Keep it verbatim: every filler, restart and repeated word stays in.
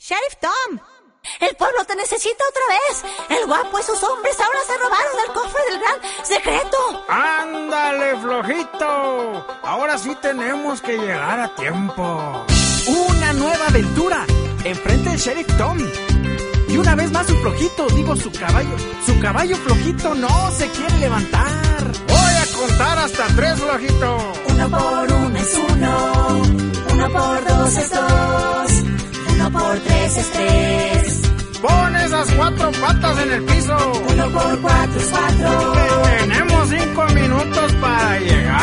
Sheriff Tom, el pueblo te necesita otra vez. El guapo y sus hombres ahora se robaron el cofre del gran secreto. ¡Ándale, flojito! Ahora sí tenemos que llegar a tiempo. Una nueva aventura enfrente del Sheriff Tom. Y una vez más su flojito, digo su caballo. Su caballo flojito no se quiere levantar. Voy a contar hasta tres, flojito. Uno por uno es uno, uno por dos es dos, uno por tres es tres. Pon esas cuatro patas en el piso. Uno por cuatro es cuatro. Tenemos cinco minutos para llegar.